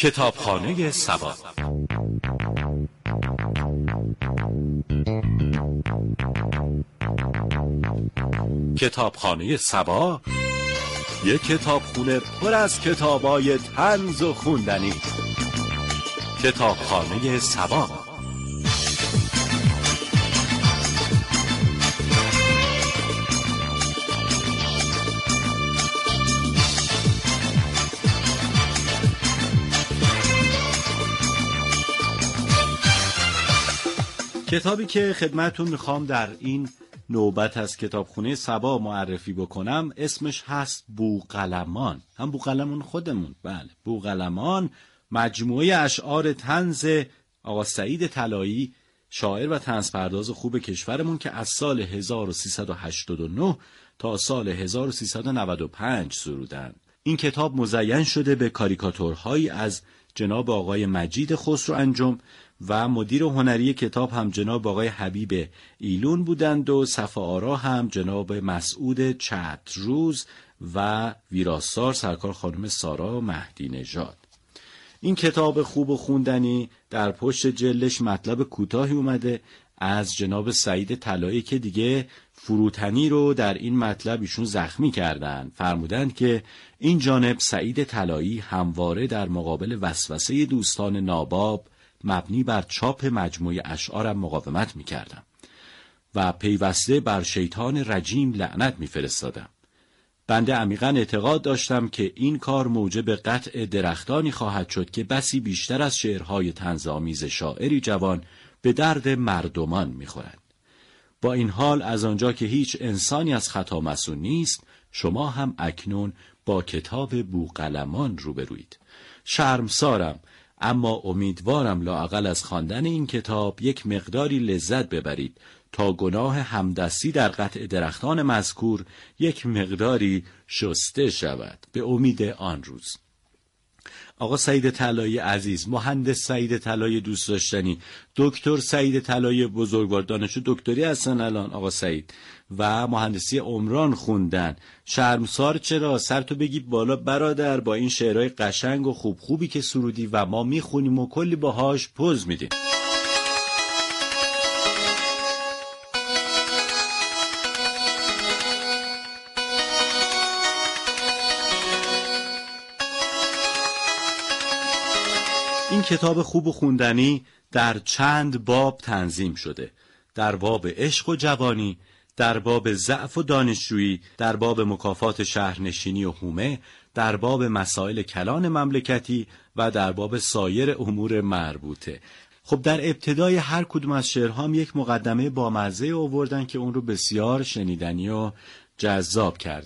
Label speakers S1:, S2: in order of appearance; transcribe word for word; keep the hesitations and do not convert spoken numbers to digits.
S1: کتابخانه سبا. کتابخانه سبا یک کتابخونه پر از کتابای طنز و خوندنی. کتابخانه سبا. کتابی که خدمتتون میخوام در این نوبت از کتابخونه سبا معرفی بکنم اسمش هست بوقلمان. هم بوقلمان خودمون، بله، بوقلمان، مجموعه اشعار طنز آقا سعید طلایی، شاعر و طنزپرداز خوب کشورمون که از سال هزار و سیصد و هشتاد و نه تا سال هزار و سیصد و نود و پنج سرودن. این کتاب مزین شده به کاریکاتورهایی از جناب آقای مجید خسرو انجم و مدیر هنری کتاب هم جناب آقای حبیب ایلون بودند و صفحه آرا هم جناب مسعود چتروز و ویراستار سرکار خانم سارا مهدی نژاد. این کتاب خوب و خوندنی در پشت جلدش مطلب کوتاهی اومده از جناب سعید طلایی که دیگه فروتنی رو در این مطلب ایشون زخمی کردن. فرمودند که این جانب سعید طلایی همواره در مقابل وسوسه دوستان ناباب مبنی بر چاپ مجموعه اشعارم مقاومت می‌کردم و پیوسته بر شیطان رجیم لعنت می‌فرستادم. بنده عمیقاً اعتقاد داشتم که این کار موجب قطع درختانی خواهد شد که بسی بیشتر از شعرهای طنزآمیز شاعری جوان به درد مردمان می‌خورند. با این حال از آنجا که هیچ انسانی از خطا معصوم نیست، شما هم اکنون با کتاب بوقلمان روبروید. شرمسارم، اما امیدوارم لااقل از خواندن این کتاب یک مقداری لذت ببرید تا گناه همدستی در قطع درختان مذکور یک مقداری شسته شود. به امید آن روز. آقا سعید طلایی عزیز، مهندس سعید طلایی دوست داشتنی، دکتر سعید طلایی بزرگوار، دانشجو دکتری هستن الان آقا سعید و مهندسی عمران خوندن. شرمسار چرا؟ سرتو بگی بالا برادر، با این شعرهای قشنگ و خوب خوبی که سرودی و ما میخونیم و کلی باهاش پوز میدیم. این کتاب خوب و خوندنی در چند باب تنظیم شده: در باب عشق و جوانی، در باب ضعف و دانشجویی، در باب مکافات شهرنشینی و حومه، در باب مسائل کلان مملکتی و در باب سایر امور مربوطه. خب در ابتدای هر کدوم از شعرها هم یک مقدمه بامزه آوردن که اون رو بسیار شنیدنی و جذاب کرد.